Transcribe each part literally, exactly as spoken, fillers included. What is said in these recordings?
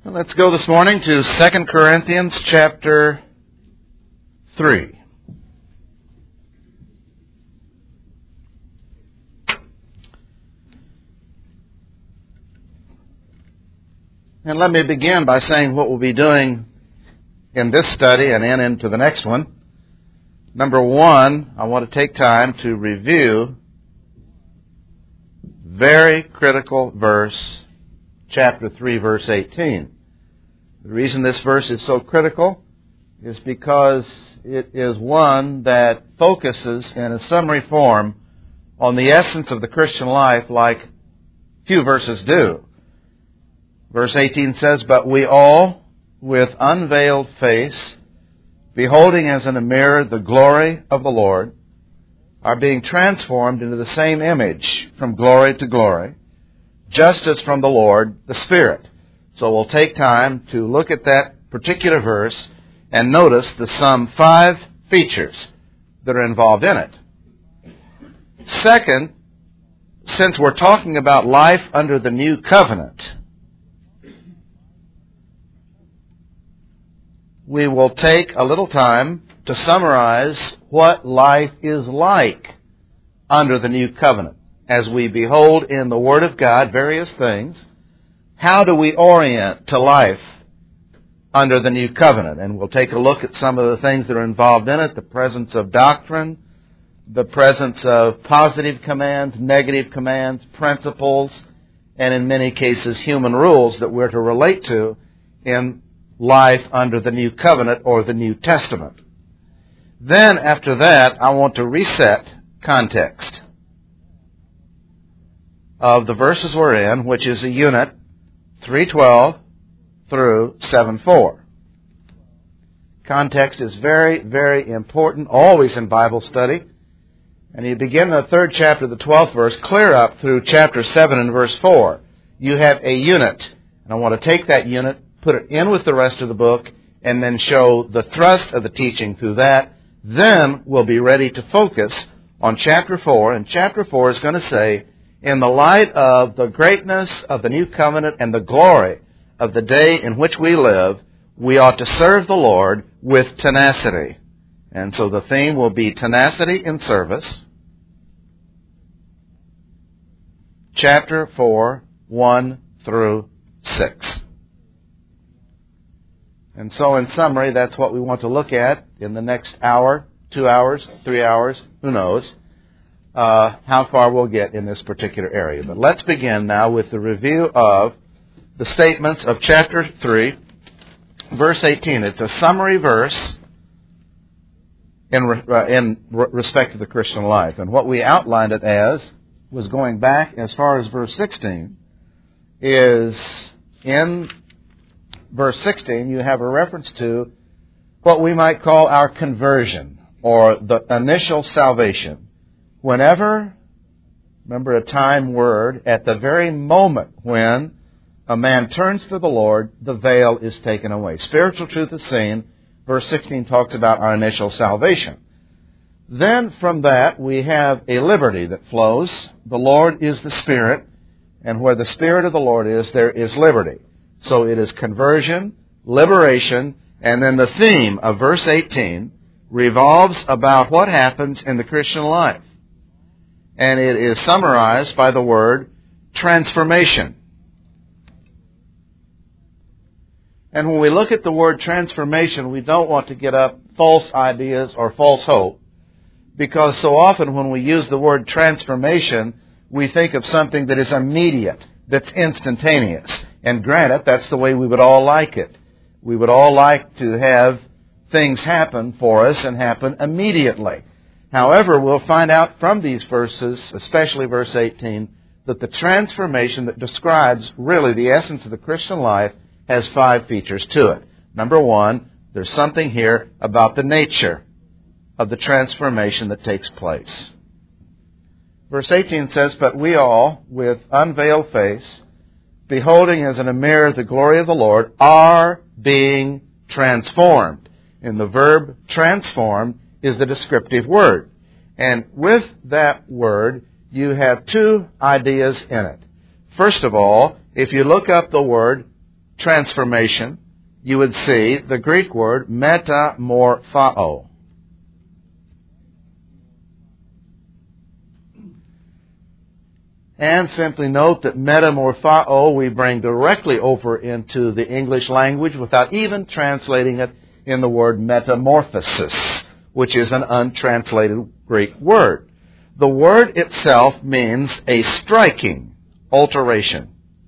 Well, let's go this morning to Second Corinthians chapter three. And let me begin by saying what we'll be doing in this study and in into the next one. Number one, I want to take time to review very critical verse, chapter three, verse eighteen. The reason this verse is so critical is because it is one that focuses in a summary form on the essence of the Christian life like few verses do. Verse eighteen says, "But we all, with unveiled face, beholding as in a mirror the glory of the Lord, are being transformed into the same image from glory to glory, just as from the Lord, the Spirit." So we'll take time to look at that particular verse and notice the some five features that are involved in it. Second, since we're talking about life under the new covenant, we will take a little time to summarize what life is like under the new covenant. As we behold in the Word of God various things, how do we orient to life under the new covenant? And we'll take a look at some of the things that are involved in it, the presence of doctrine, the presence of positive commands, negative commands, principles, and in many cases human rules that we're to relate to in life under the new covenant or the New Testament. Then after that, I want to reset context of the verses we're in, which is a unit three twelve through seven four. Context is very, very important, always in Bible study. And you begin in the third chapter, the twelfth verse, clear up through chapter seven and verse four. You have a unit. And I want to take that unit, put it in with the rest of the book, and then show the thrust of the teaching through that. Then we'll be ready to focus on chapter four. And chapter four is going to say, in the light of the greatness of the new covenant and the glory of the day in which we live, we ought to serve the Lord with tenacity. And so the theme will be tenacity in service. Chapter four, one through six. And so in summary, that's what we want to look at in the next hour, two hours, three hours, who knows, uh, how far we'll get in this particular area. But let's begin now with the review of the statements of chapter three, verse eighteen. It's a summary verse in, re- uh, in re- respect to the Christian life. And what we outlined it as was going back as far as verse sixteen, is in verse sixteen, you have a reference to what we might call our conversion, or the initial salvation. Whenever, remember a time word, at the very moment when a man turns to the Lord, the veil is taken away. Spiritual truth is seen. Verse sixteen talks about our initial salvation. Then from that, we have a liberty that flows. The Lord is the Spirit, and where the Spirit of the Lord is, there is liberty. So it is conversion, liberation, and then the theme of verse eighteen revolves about what happens in the Christian life. And it is summarized by the word transformation. And when we look at the word transformation, we don't want to get up false ideas or false hope, because so often when we use the word transformation, we think of something that is immediate, that's instantaneous. And granted, that's the way we would all like it. We would all like to have things happen for us and happen immediately. However, we'll find out from these verses, especially verse eighteen, that the transformation that describes really the essence of the Christian life has five features to it. Number one, there's something here about the nature of the transformation that takes place. Verse eighteen says, "But we all, with unveiled face, beholding as in a mirror the glory of the Lord, are being transformed." And the verb transformed is the descriptive word. And with that word, you have two ideas in it. First of all, if you look up the word transformation, you would see the Greek word metamorphao. And simply note that metamorphao we bring directly over into the English language without even translating it in the word metamorphosis, which is an untranslated Greek word. The word itself means a striking alteration.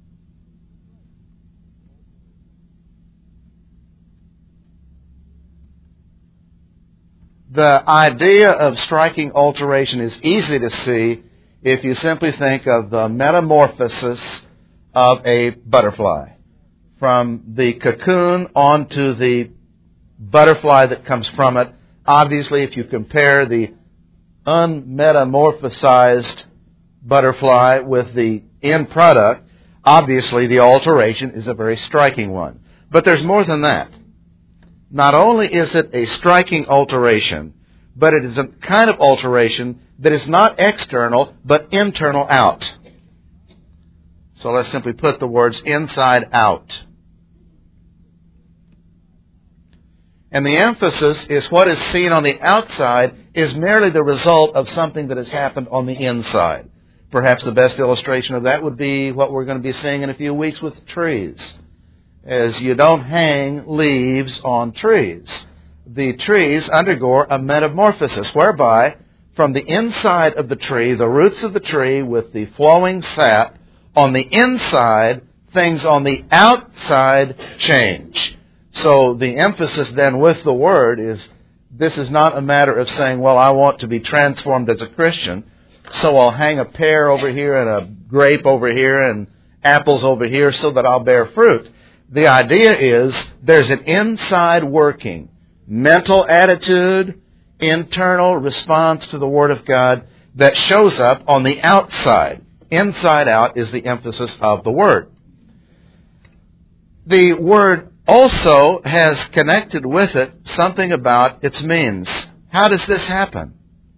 The idea of striking alteration is easy to see if you simply think of the metamorphosis of a butterfly. From the cocoon onto the butterfly that comes from it. Obviously, if you compare the unmetamorphosized butterfly with the end product, obviously the alteration is a very striking one. But there's more than that. Not only is it a striking alteration, but it is a kind of alteration that is not external, but internal out. So let's simply put the words inside out. And the emphasis is what is seen on the outside is merely the result of something that has happened on the inside. Perhaps the best illustration of that would be what we're going to be seeing in a few weeks with trees. As you don't hang leaves on trees. The trees undergo a metamorphosis whereby from the inside of the tree, the roots of the tree with the flowing sap, on the inside, things on the outside change. So the emphasis then with the word is this is not a matter of saying, well, I want to be transformed as a Christian, so I'll hang a pear over here and a grape over here and apples over here so that I'll bear fruit. The idea is there's an inside working, mental attitude, internal response to the Word of God that shows up on the outside. Inside out is the emphasis of the Word. The Word also has connected with it something about its means. How does this happen?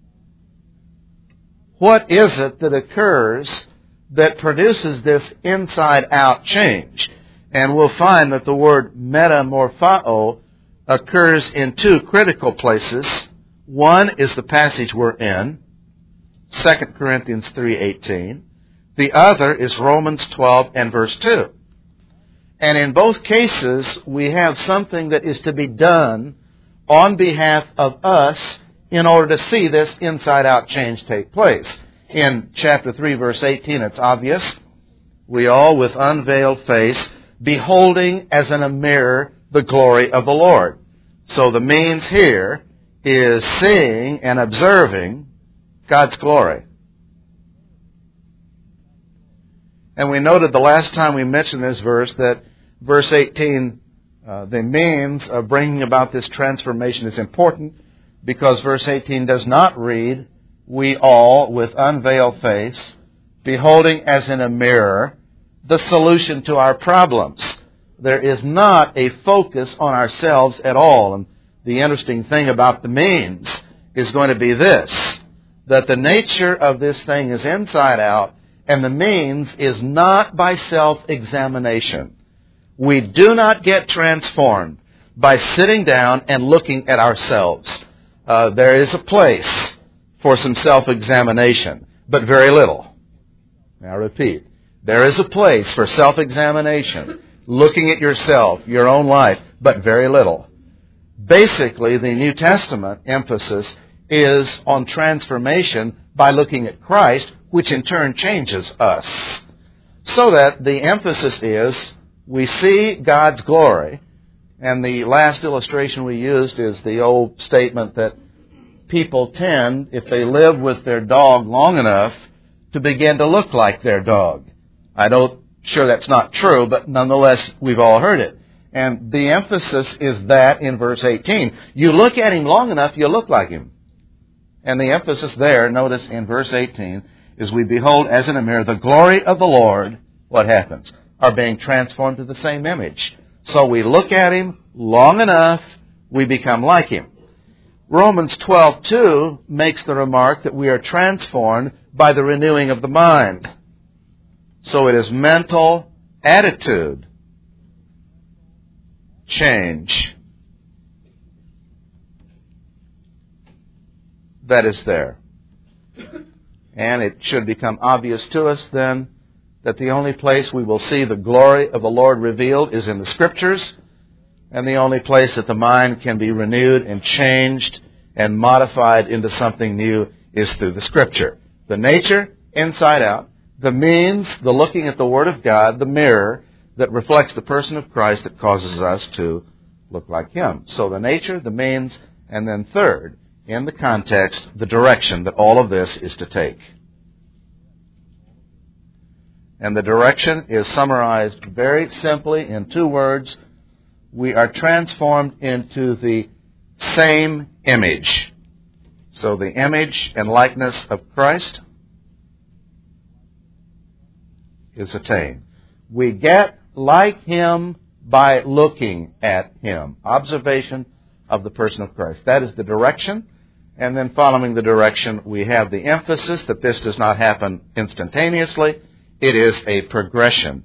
What is it that occurs that produces this inside-out change? And we'll find that the word metamorphao occurs in two critical places. One is the passage we're in, Second Corinthians three eighteen. The other is Romans twelve and verse two. And in both cases, we have something that is to be done on behalf of us in order to see this inside-out change take place. In chapter three, verse eighteen, it's obvious. We all, with unveiled face, beholding as in a mirror the glory of the Lord. So the means here is seeing and observing God's glory. And we noted the last time we mentioned this verse that verse eighteen, uh, the means of bringing about this transformation is important because verse eighteen does not read, we all with unveiled face, beholding as in a mirror, the solution to our problems. There is not a focus on ourselves at all. And the interesting thing about the means is going to be this, that the nature of this thing is inside out, and the means is not by self-examination. We do not get transformed by sitting down and looking at ourselves. Uh, there is a place for some self-examination, but very little. Now repeat. There is a place for self-examination, looking at yourself, your own life, but very little. Basically, the New Testament emphasis is on transformation by looking at Christ, which in turn changes us. So that the emphasis is we see God's glory, and the last illustration we used is the old statement that people tend, if they live with their dog long enough, to begin to look like their dog. I don't sure that's not true, but nonetheless, we've all heard it. And the emphasis is that in verse eighteen. You look at him long enough, you look like him. And the emphasis there, notice in verse eighteen, is we behold as in a mirror the glory of the Lord. What happens? Are being transformed to the same image. So we look at him long enough, we become like him. Romans twelve two makes the remark that we are transformed by the renewing of the mind. So it is mental attitude change that is there. And it should become obvious to us then that the only place we will see the glory of the Lord revealed is in the Scriptures, and the only place that the mind can be renewed and changed and modified into something new is through the Scripture. The nature, inside out. The means, the looking at the Word of God, the mirror that reflects the person of Christ that causes us to look like Him. So the nature, the means, and then third, in the context, the direction that all of this is to take. And the direction is summarized very simply in two words. We are transformed into the same image. So the image and likeness of Christ is attained. We get like Him by looking at Him. Observation of the person of Christ. That is the direction. And then following the direction, we have the emphasis that this does not happen instantaneously. It is a progression.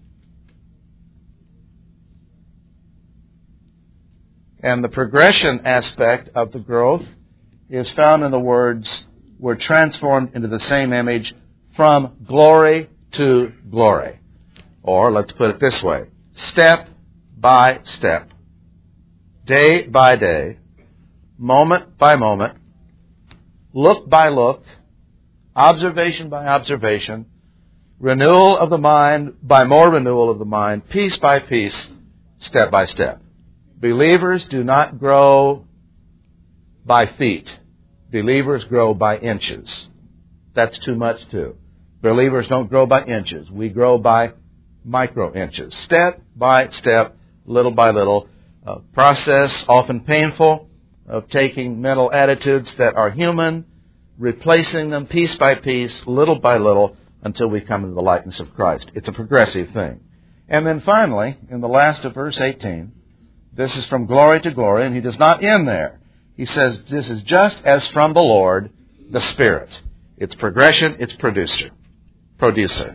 And the progression aspect of the growth is found in the words, we're transformed into the same image from glory to glory. Or, let's put it this way, step by step, day by day, moment by moment, look by look, observation by observation, renewal of the mind by more renewal of the mind, piece by piece, step by step. Believers do not grow by feet. Believers grow by inches. That's too much too. Believers don't grow by inches. We grow by micro inches. Step by step, little by little. A process, often painful, of taking mental attitudes that are human, replacing them piece by piece, little by little, until we come into the likeness of Christ. It's a progressive thing. And then finally, in the last of verse eighteen, this is from glory to glory, and he does not end there. He says, this is just as from the Lord, the Spirit. It's progression, it's producer. Producer.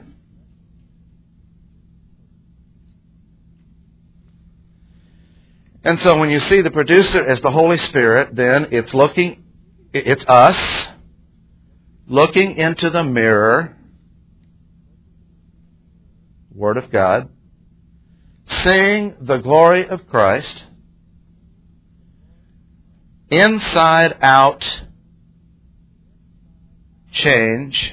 And so when you see the producer as the Holy Spirit, then it's looking, it's us, looking into the mirror, Word of God, seeing the glory of Christ, inside out change,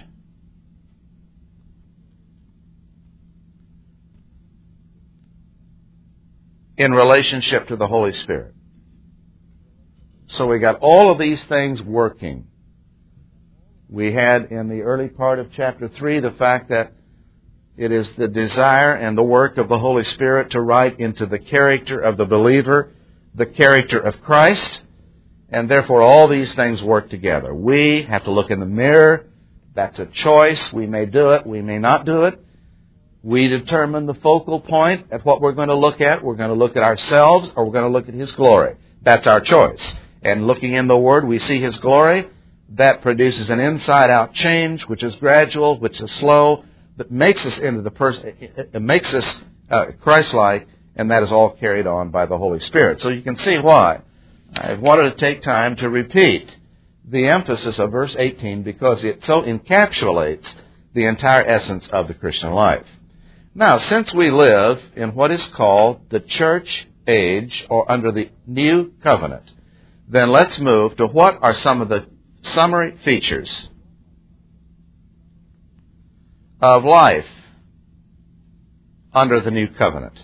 in relationship to the Holy Spirit. So we got all of these things working. We had in the early part of chapter three the fact that it is the desire and the work of the Holy Spirit to write into the character of the believer, the character of Christ, and therefore all these things work together. We have to look in the mirror. That's a choice. We may do it. We may not do it. We determine the focal point at what we're going to look at. We're going to look at ourselves or we're going to look at His glory. That's our choice. And looking in the Word, we see His glory. That produces an inside-out change, which is gradual, which is slow, that makes us into the person. It makes us uh, Christ-like, and that is all carried on by the Holy Spirit. So you can see why I wanted to take time to repeat the emphasis of verse eighteen, because it so encapsulates the entire essence of the Christian life. Now, since we live in what is called the church age, or under the new covenant, then let's move to what are some of the summary features of life under the new covenant.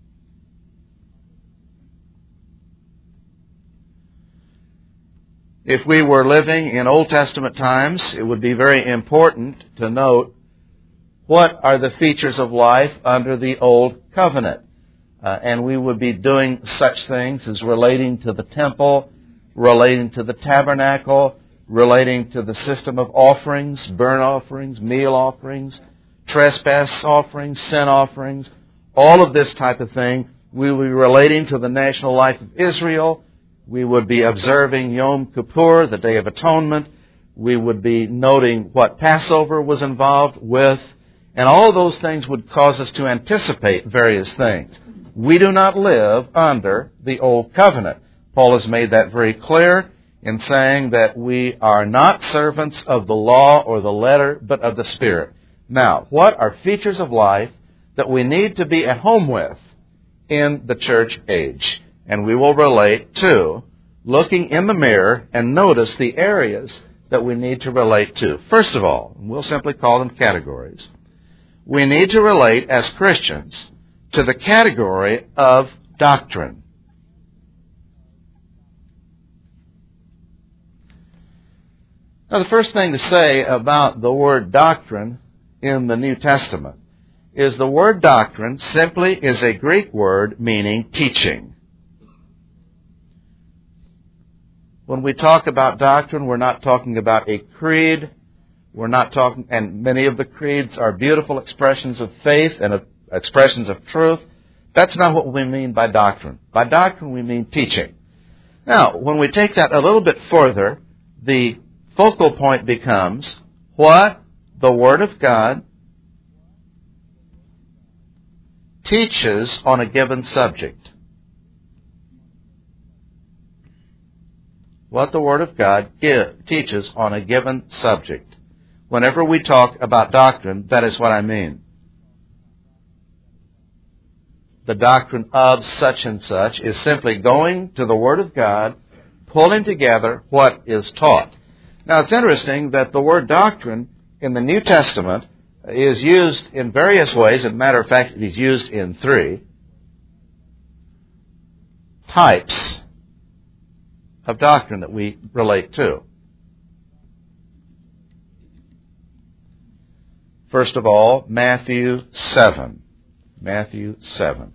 If we were living in Old Testament times, it would be very important to note what are the features of life under the Old Covenant. Uh, and we would be doing such things as relating to the temple, relating to the tabernacle, relating to the system of offerings, burnt offerings, meal offerings, trespass offerings, sin offerings, all of this type of thing. We would be relating to the national life of Israel. We would be observing Yom Kippur, the Day of Atonement. We would be noting what Passover was involved with. And all of those things would cause us to anticipate various things. We do not live under the old covenant. Paul has made that very clear in saying that we are not servants of the law or the letter, but of the Spirit. Now, what are features of life that we need to be at home with in the church age? And we will relate to looking in the mirror and notice the areas that we need to relate to. First of all, we'll simply call them categories. We need to relate as Christians to the category of doctrine. Now, the first thing to say about the word doctrine in the New Testament is the word doctrine simply is a Greek word meaning teaching. When we talk about doctrine, we're not talking about a creed. We're not talking, and many of the creeds are beautiful expressions of faith and expressions of truth. That's not what we mean by doctrine. By doctrine, we mean teaching. Now, when we take that a little bit further, the focal point becomes what the Word of God teaches on a given subject. What the Word of God give, teaches on a given subject. Whenever we talk about doctrine, that is what I mean. The doctrine of such and such is simply going to the Word of God, pulling together what is taught. Now, it's interesting that the word doctrine in the New Testament is used in various ways. As a matter of fact, it is used in three types of doctrine that we relate to. First of all, Matthew seven. Matthew seven.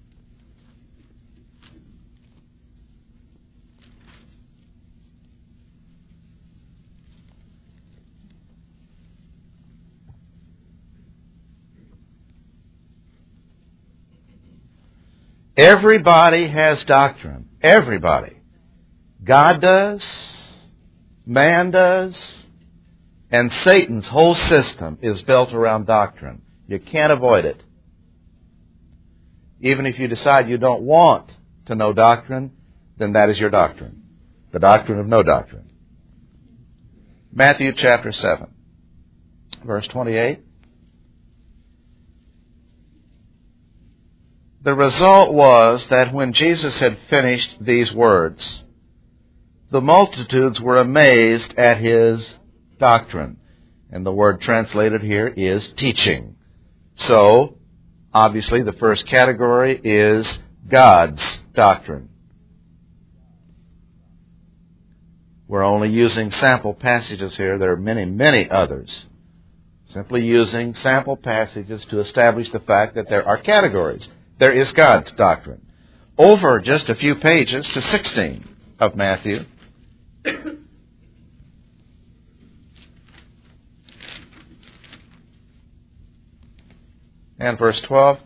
Everybody has doctrine. Everybody. God does, man does, and Satan's whole system is built around doctrine. You can't avoid it. Even if you decide you don't want to know doctrine, then that is your doctrine. The doctrine of no doctrine. Matthew chapter seven, verse twenty-eight. The result was that when Jesus had finished these words, the multitudes were amazed at his doctrine. And the word translated here is teaching. So, obviously, the first category is God's doctrine. We're only using sample passages here. There are many, many others. Simply using sample passages to establish the fact that there are categories. There is God's doctrine. Over just a few pages to sixteen of Matthew. And verse twelve.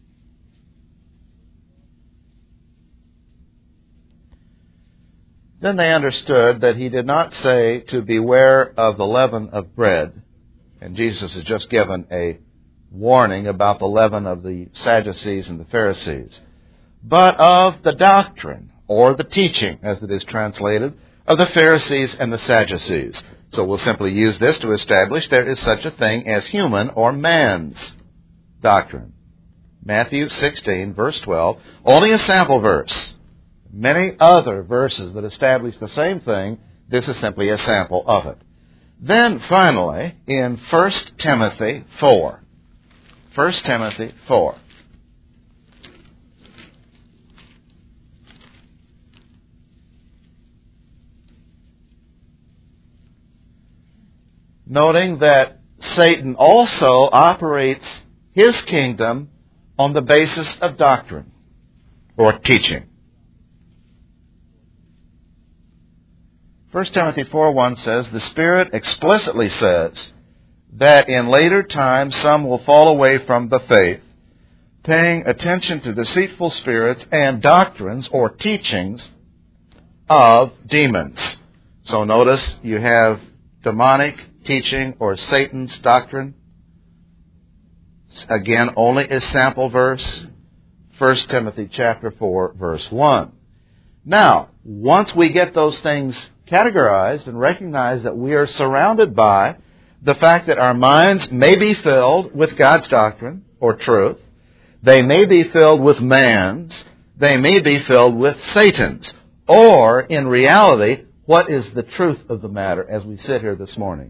Then they understood that he did not say to beware of the leaven of bread. And Jesus has just given a warning about the leaven of the Sadducees and the Pharisees, but of the doctrine, or the teaching, as it is translated, of the Pharisees and the Sadducees. So we'll simply use this to establish there is such a thing as human or man's doctrine. Matthew sixteen, verse twelve, only a sample verse. Many other verses that establish the same thing. This is simply a sample of it. Then finally, in First Timothy four. First Timothy four. Noting that Satan also operates his kingdom on the basis of doctrine or teaching. First Timothy four one says, the Spirit explicitly says that in later times some will fall away from the faith, paying attention to deceitful spirits and doctrines or teachings of demons. So notice you have demonic teaching or Satan's doctrine. Again, only a sample verse. First Timothy chapter four, verse one. Now, once we get those things categorized and recognize that we are surrounded by the fact that our minds may be filled with God's doctrine or truth, they may be filled with man's, they may be filled with Satan's, or in reality, what is the truth of the matter as we sit here this morning?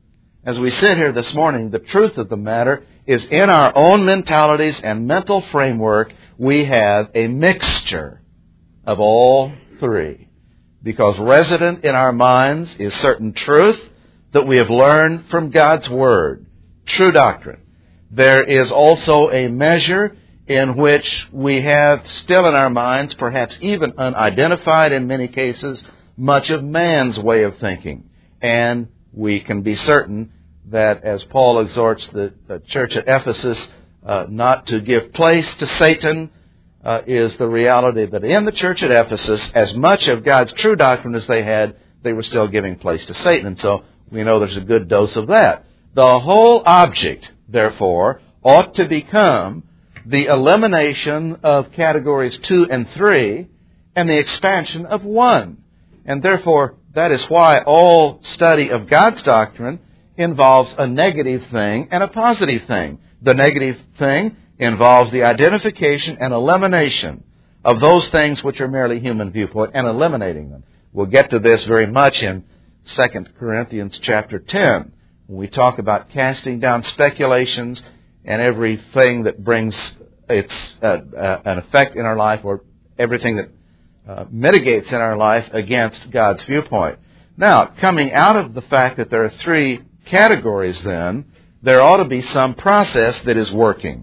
As we sit here this morning, the truth of the matter is in our own mentalities and mental framework, we have a mixture of all three. Because resident in our minds is certain truth that we have learned from God's Word, true doctrine. There is also a measure in which we have still in our minds, perhaps even unidentified in many cases, much of man's way of thinking. And we can be certain that as Paul exhorts the, the church at Ephesus uh, not to give place to Satan, uh, is the reality that in the church at Ephesus, as much of God's true doctrine as they had, they were still giving place to Satan. And so we know there's a good dose of that. The whole object, therefore, ought to become the elimination of categories two and three and the expansion of one. And therefore, that is why all study of God's doctrine involves a negative thing and a positive thing. The negative thing involves the identification and elimination of those things which are merely human viewpoint and eliminating them. We'll get to this very much in Second Corinthians chapter ten, when we talk about casting down speculations and everything that brings its uh, uh, an effect in our life, or everything that uh, mitigates in our life against God's viewpoint. Now, coming out of the fact that there are three categories then, there ought to be some process that is working.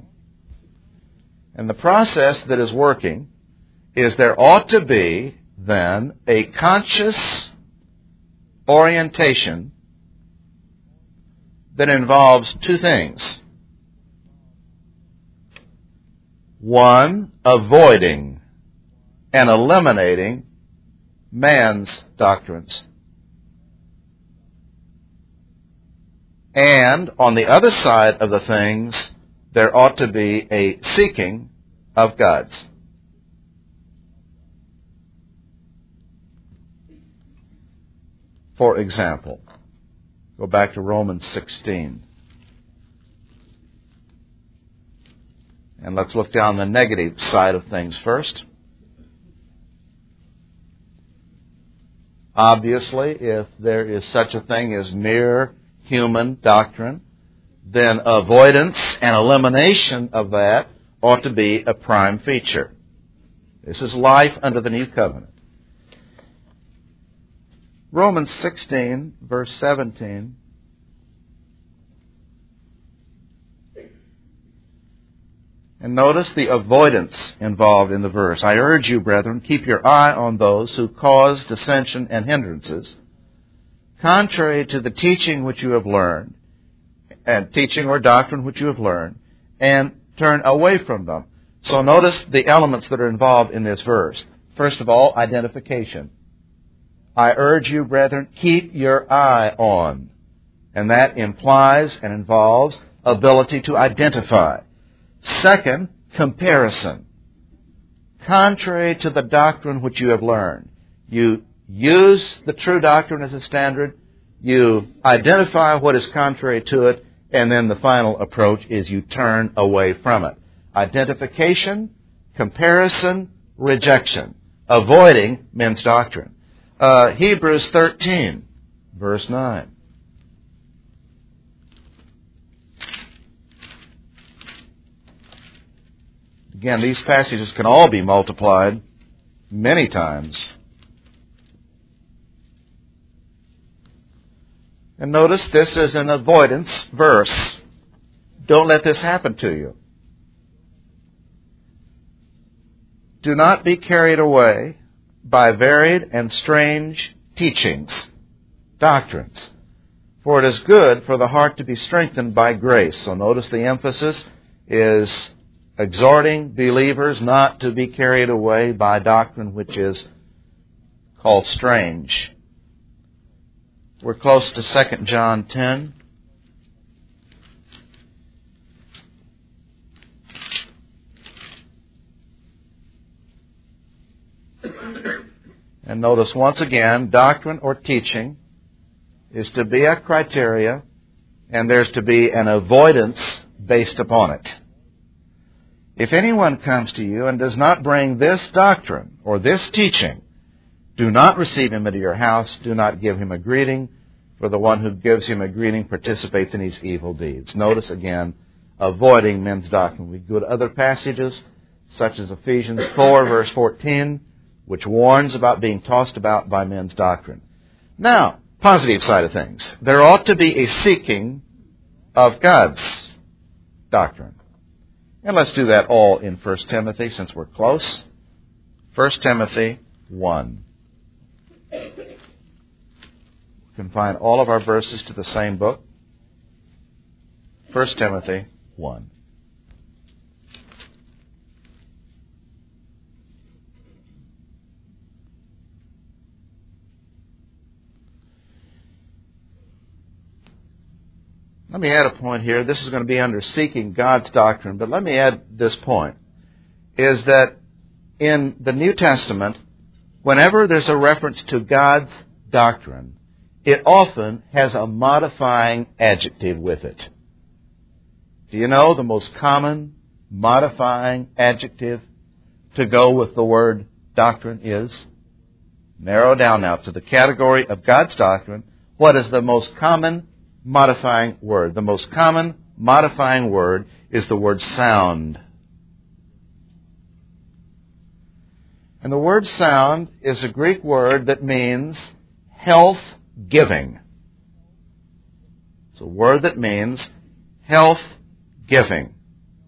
And the process that is working is there ought to be then a conscious orientation that involves two things. One, avoiding and eliminating man's doctrines. And on the other side of the things, there ought to be a seeking of God's. For example, go back to Romans sixteen. And let's look down the negative side of things first. Obviously, if there is such a thing as mere human doctrine, then avoidance and elimination of that ought to be a prime feature. This is life under the new covenant. Romans sixteen, verse seventeen. And notice the avoidance involved in the verse. I urge you, brethren, keep your eye on those who cause dissension and hindrances, contrary to the teaching which you have learned, and teaching or doctrine which you have learned, and turn away from them. So notice the elements that are involved in this verse. First of all, identification. I urge you, brethren, keep your eye on. And that implies and involves ability to identify. Second, comparison. Contrary to the doctrine which you have learned, you use the true doctrine as a standard, you identify what is contrary to it, and then the final approach is you turn away from it. Identification, comparison, rejection. Avoiding men's doctrine. Uh, Hebrews thirteen, verse nine. Again, these passages can all be multiplied many times. And notice this is an avoidance verse. Don't let this happen to you. Do not be carried away by varied and strange teachings, doctrines. For it is good for the heart to be strengthened by grace. So notice the emphasis is exhorting believers not to be carried away by doctrine which is called strange. We're close to Second John ten. And notice once again, doctrine or teaching is to be a criteria, and there's to be an avoidance based upon it. If anyone comes to you and does not bring this doctrine or this teaching, do not receive him into your house, do not give him a greeting, for the one who gives him a greeting participates in his evil deeds. Notice again, avoiding men's doctrine. We go to other passages, such as Ephesians four, verse fourteen, which warns about being tossed about by men's doctrine. Now, positive side of things. There ought to be a seeking of God's doctrine. And let's do that all in First Timothy, since we're close. First Timothy one. You can find all of our verses to the same book. First Timothy one. Let me add a point here. This is going to be under seeking God's doctrine, but let me add this point, is that in the New Testament, whenever there's a reference to God's doctrine, it often has a modifying adjective with it. Do you know the most common modifying adjective to go with the word doctrine is? Narrow down now to the category of God's doctrine. What is the most common modifying word? The most common modifying word is the word sound. And the word sound is a Greek word that means health-giving. It's a word that means health-giving.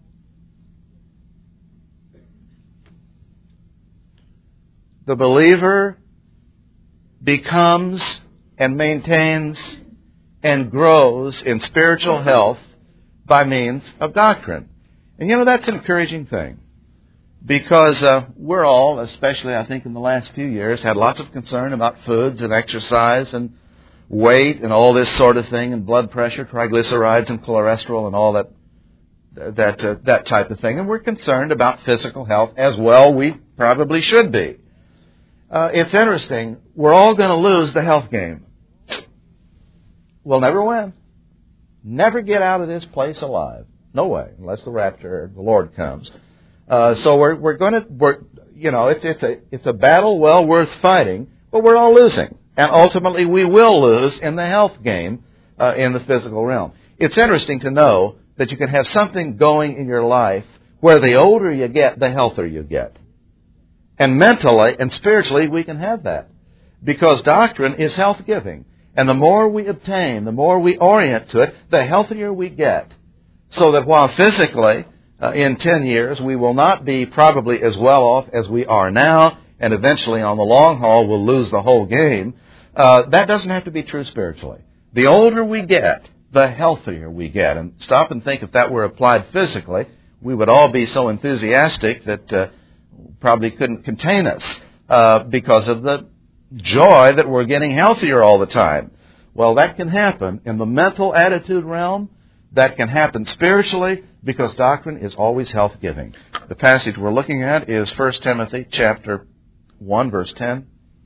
The believer becomes and maintains and grows in spiritual health by means of doctrine. And you know, that's an encouraging thing. Because uh, we're all, especially I think in the last few years, had lots of concern about foods and exercise and weight and all this sort of thing, and blood pressure, triglycerides and cholesterol and all that that uh, that type of thing. And we're concerned about physical health as well. We probably should be. Uh, it's interesting. We're all going to lose the health game. We'll never win. Never get out of this place alive. No way, unless the rapture or the Lord comes. Uh, so we're we're going to we're you know it's it's a it's a battle well worth fighting, but we're all losing, and ultimately we will lose in the health game uh, in the physical realm. It's interesting to know that you can have something going in your life where the older you get, the healthier you get, and mentally and spiritually we can have that because doctrine is health giving, and the more we obtain, the more we orient to it, the healthier we get. So that while physically Uh, in ten years, we will not be probably as well off as we are now, and eventually on the long haul we'll lose the whole game. Uh, that doesn't have to be true spiritually. The older we get, the healthier we get. And stop and think, if that were applied physically, we would all be so enthusiastic that uh, probably couldn't contain us uh, because of the joy that we're getting healthier all the time. Well, that can happen in the mental attitude realm. That can happen spiritually, because doctrine is always health-giving. The passage we're looking at is First Timothy chapter one, verse ten.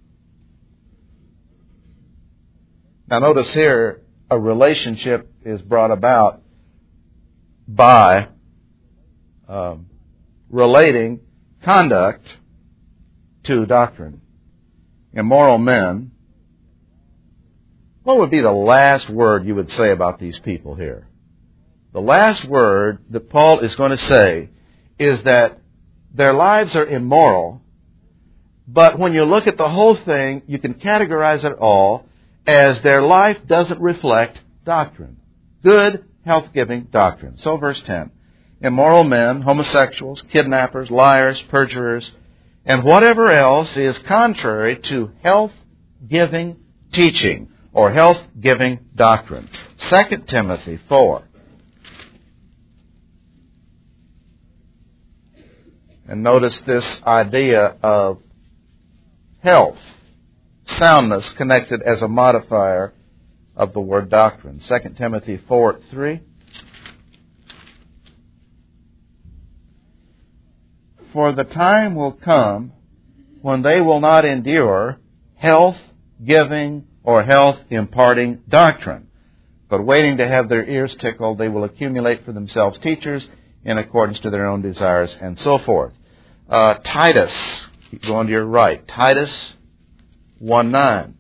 Now notice here, a relationship is brought about by um, relating conduct to doctrine. Immoral men. What would be the last word you would say about these people here? The last word that Paul is going to say is that their lives are immoral, but when you look at the whole thing, you can categorize it all as their life doesn't reflect doctrine. Good, health-giving doctrine. So verse ten. Immoral men, homosexuals, kidnappers, liars, perjurers, and whatever else is contrary to health-giving teaching or health-giving doctrine. Second Timothy four. And notice this idea of health, soundness connected as a modifier of the word doctrine. Second Timothy four three. For the time will come when they will not endure health-giving or health-imparting doctrine. But waiting to have their ears tickled, they will accumulate for themselves teachers in accordance to their own desires, and so forth. Uh, Titus, keep going to your right. Titus one nine.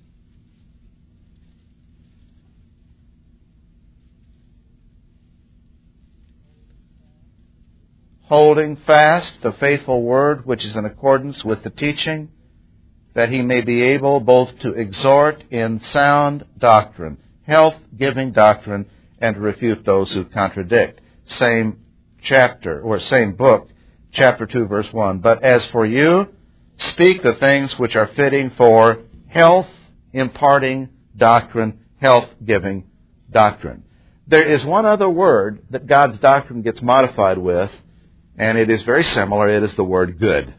Holding fast the faithful word which is in accordance with the teaching, that he may be able both to exhort in sound doctrine, health-giving doctrine, and to refute those who contradict. Same chapter, or same book, chapter two, verse one. But as for you, speak the things which are fitting for health-imparting doctrine, health-giving doctrine. There is one other word that God's doctrine gets modified with, and it is very similar. It is the word good.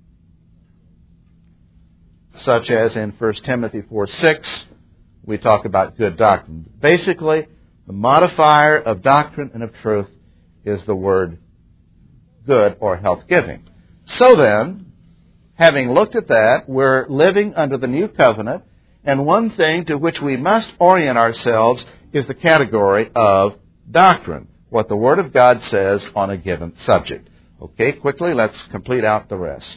Such as in First Timothy four six, we talk about good doctrine. Basically, the modifier of doctrine and of truth is the word good or health-giving. So then, having looked at that, we're living under the new covenant, and one thing to which we must orient ourselves is the category of doctrine, what the Word of God says on a given subject. Okay, quickly, let's complete out the rest.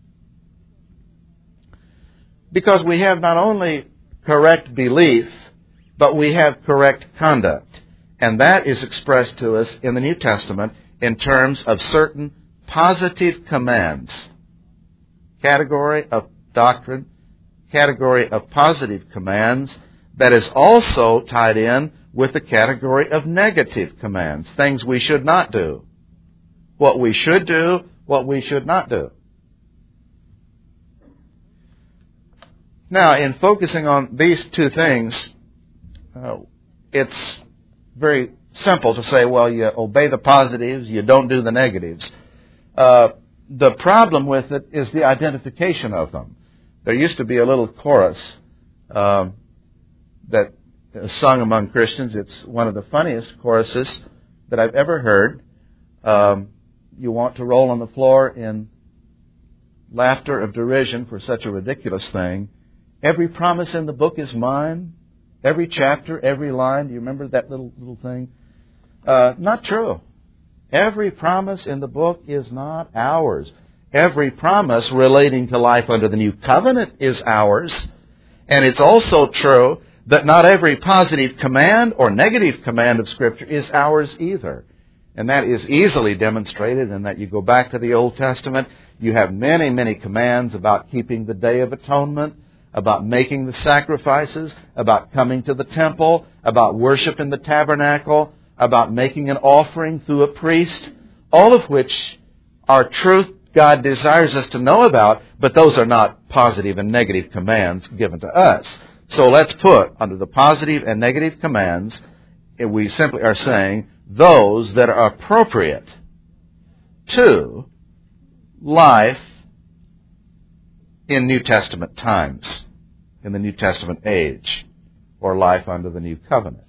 Because we have not only correct belief, but we have correct conduct. And that is expressed to us in the New Testament in terms of certain positive commands. Category of doctrine, category of positive commands, that is also tied in with the category of negative commands, things we should not do. What we should do, what we should not do. Now, in focusing on these two things, uh, it's very simple to say, well, you obey the positives, you don't do the negatives. Uh, the problem with it is the identification of them. There used to be a little chorus uh, that is sung among Christians. It's one of the funniest choruses that I've ever heard. Um, you want to roll on the floor in laughter of derision for such a ridiculous thing. Every promise in the book is mine. Every chapter, every line. Do you remember that little little thing? Uh, not true. Every promise in the book is not ours. Every promise relating to life under the new covenant is ours. And it's also true that not every positive command or negative command of Scripture is ours either. And that is easily demonstrated in that you go back to the Old Testament, you have many, many commands about keeping the Day of Atonement, about making the sacrifices, about coming to the temple, about worship in the tabernacle, about making an offering through a priest, all of which are truth God desires us to know about, but those are not positive and negative commands given to us. So let's put under the positive and negative commands, we simply are saying those that are appropriate to life in New Testament times, in the New Testament age, or life under the New Covenant.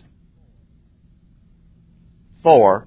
Four,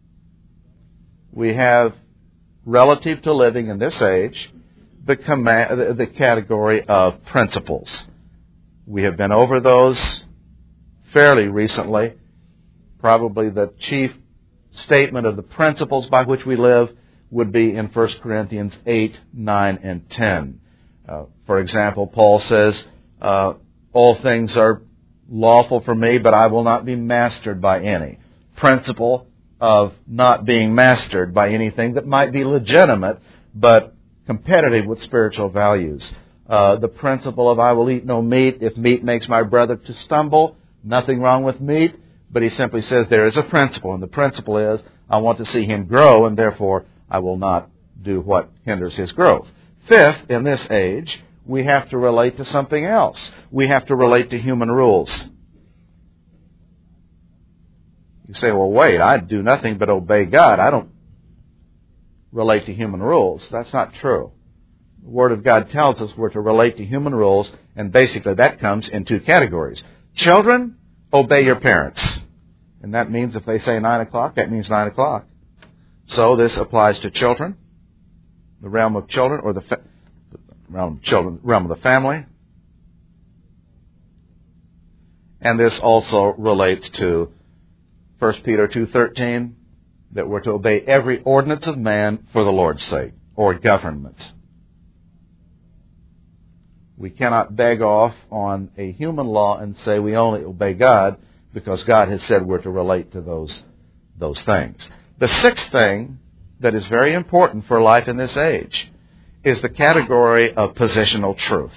we have, relative to living in this age, the, command, the category of principles. We have been over those fairly recently. Probably the chief statement of the principles by which we live would be in First Corinthians eight, nine, and ten. Uh, for example, Paul says, uh, all things are lawful for me, but I will not be mastered by any. Principle of not being mastered by anything that might be legitimate, but competitive with spiritual values. Uh, the principle of I will eat no meat if meat makes my brother to stumble. Nothing wrong with meat, but he simply says there is a principle, and the principle is I want to see him grow, and therefore I will not do what hinders his growth. Fifth, in this age, we have to relate to something else. We have to relate to human rules. You say, well, wait, I do nothing but obey God. I don't relate to human rules. That's not true. The Word of God tells us we're to relate to human rules, and basically that comes in two categories. Children, obey your parents. And that means if they say nine o'clock, that means nine o'clock. So this applies to children, the realm of children, or the fa- realm of children, realm of the family. And this also relates to First Peter two thirteen, that we're to obey every ordinance of man for the Lord's sake, or government. We cannot beg off on a human law and say we only obey God because God has said we're to relate to those, those things. The sixth thing that is very important for life in this age is the category of positional truth.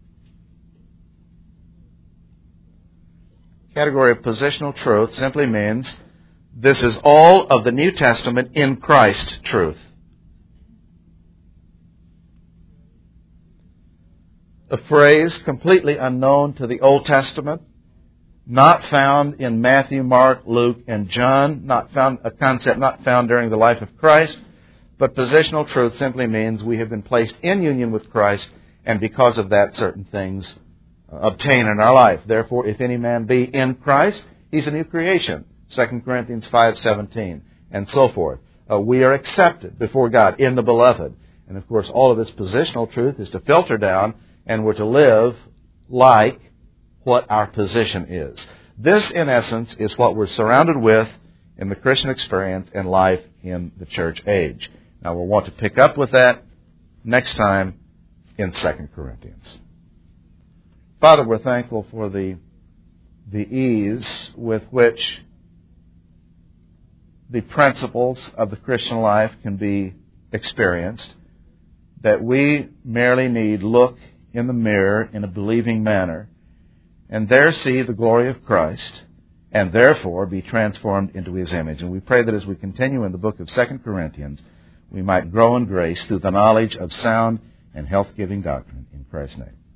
Category of positional truth simply means this is all of the New Testament in Christ truth. A phrase completely unknown to the Old Testament, not found in Matthew, Mark, Luke, and John, not found a concept not found during the life of Christ, but positional truth simply means we have been placed in union with Christ, and because of that, certain things obtain in our life. Therefore, if any man be in Christ, he's a new creation. Second Corinthians five seventeen, and so forth. Uh, we are accepted before God in the beloved. And of course, all of this positional truth is to filter down, and we're to live like what our position is. This, in essence, is what we're surrounded with in the Christian experience and life in the church age. Now, we'll want to pick up with that next time in Second Corinthians. Father, we're thankful for the, the ease with which the principles of the Christian life can be experienced, that we merely need look in the mirror in a believing manner, and there see the glory of Christ, and therefore be transformed into His image. And we pray that as we continue in the book of Second Corinthians, we might grow in grace through the knowledge of sound and health-giving doctrine. In Christ's name.